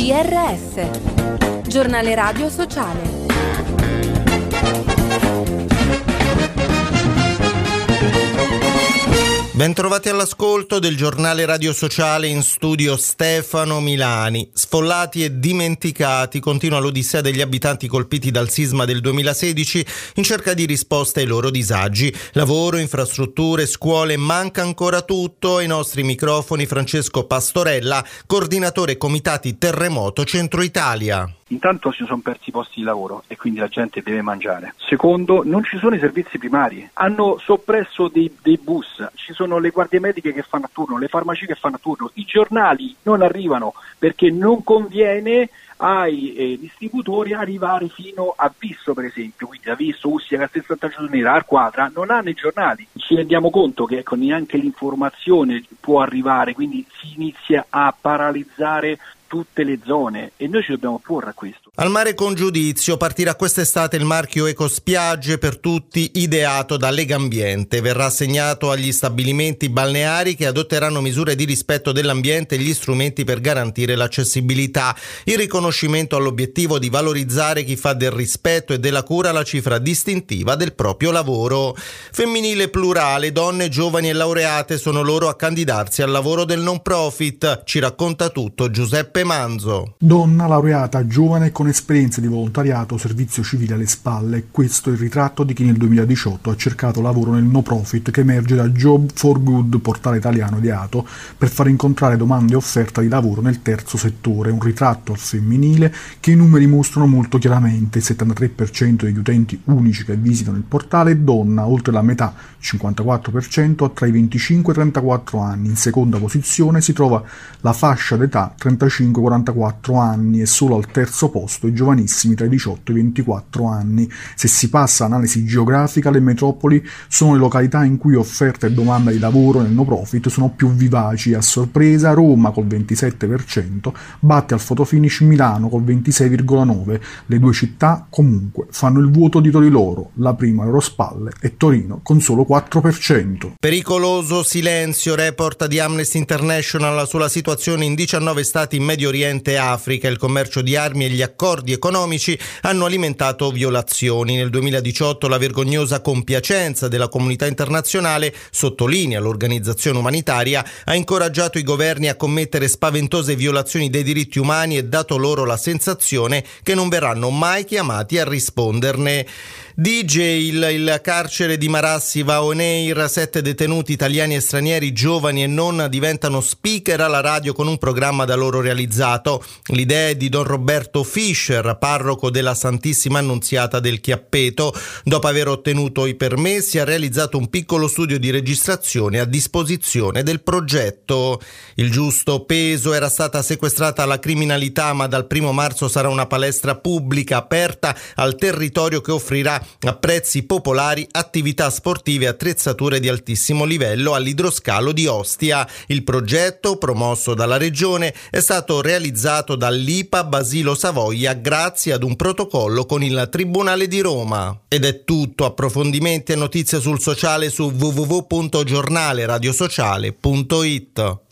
GRS, Giornale Radio Sociale. Bentrovati all'ascolto del Giornale Radio Sociale, in studio Stefano Milani. Sfollati e dimenticati continua l'odissea degli abitanti colpiti dal sisma del 2016 in cerca di risposte ai loro disagi. Lavoro, infrastrutture, scuole, manca ancora tutto. Ai nostri microfoni Francesco Pastorella, coordinatore comitati terremoto Centro Italia. Intanto si sono persi i posti di lavoro e quindi la gente deve mangiare. Secondo, non ci sono i servizi primari. Hanno soppresso dei bus, ci sono le guardie mediche che fanno a turno, le farmacie che fanno a turno, i giornali non arrivano perché non conviene ai distributori arrivare fino a Visso, per esempio, quindi a Visso, Ustica, Castel Sant'Agata, Arquadra, non hanno i giornali. Ci rendiamo conto che neanche l'informazione può arrivare, quindi si inizia a paralizzare tutte le zone e noi ci dobbiamo porre a questo. Al mare con giudizio partirà quest'estate il marchio Ecospiagge per tutti, ideato da Legambiente. Verrà assegnato agli stabilimenti balneari che adotteranno misure di rispetto dell'ambiente e gli strumenti per garantire l'accessibilità. Il riconoscimento ha l'obiettivo di valorizzare chi fa del rispetto e della cura la cifra distintiva del proprio lavoro. Femminile plurale, donne, giovani e laureate sono loro a candidarsi al lavoro del non profit. Ci racconta tutto Giuseppe Manzo. Donna, laureata, giovane con esperienze di volontariato o servizio civile alle spalle. Questo è il ritratto di chi nel 2018 ha cercato lavoro nel no profit che emerge da Job for Good, portale italiano ideato per far incontrare domande e offerta di lavoro nel terzo settore. Un ritratto al femminile che i numeri mostrano molto chiaramente. Il 73% degli utenti unici che visitano il portale è donna, oltre la metà, 54%, ha tra i 25 e i 34 anni. In seconda posizione si trova la fascia d'età 35-44 anni e solo al terzo posto i giovanissimi tra i 18 e i 24 anni. Se si passa all'analisi geografica, le metropoli sono le località in cui offerta e domanda di lavoro nel no profit sono più vivaci. A sorpresa Roma col 27% batte al fotofinish Milano col 26,9%. Le due città comunque fanno il vuoto dietro di loro, la prima alle loro spalle e Torino con solo 4%. Pericoloso silenzio, report di Amnesty International sulla situazione in 19 stati in Medio Oriente e Africa. Il commercio di armi e gli accordi economici hanno alimentato violazioni. Nel 2018 la vergognosa compiacenza della comunità internazionale, sottolinea l'organizzazione umanitaria, ha incoraggiato i governi a commettere spaventose violazioni dei diritti umani e dato loro la sensazione che non verranno mai chiamati a risponderne. Il carcere di Marassi va on air. 7 detenuti italiani e stranieri, giovani e non, diventano speaker alla radio con un programma da loro realizzato. L'idea è di Don Roberto Fischer, parroco della Santissima Annunziata del Chiappeto. Dopo aver ottenuto i permessi ha realizzato un piccolo studio di registrazione a disposizione del progetto. Il giusto peso: era stata sequestrata la criminalità, ma dal 1 marzo sarà una palestra pubblica aperta al territorio che offrirà a prezzi popolari attività sportive e attrezzature di altissimo livello all'idroscalo di Ostia. Il progetto, promosso dalla Regione, è stato realizzato dall'IPA Basilo Savoia grazie ad un protocollo con il Tribunale di Roma. Ed è tutto. Approfondimenti e notizie sul sociale su www.giornaleradiosociale.it.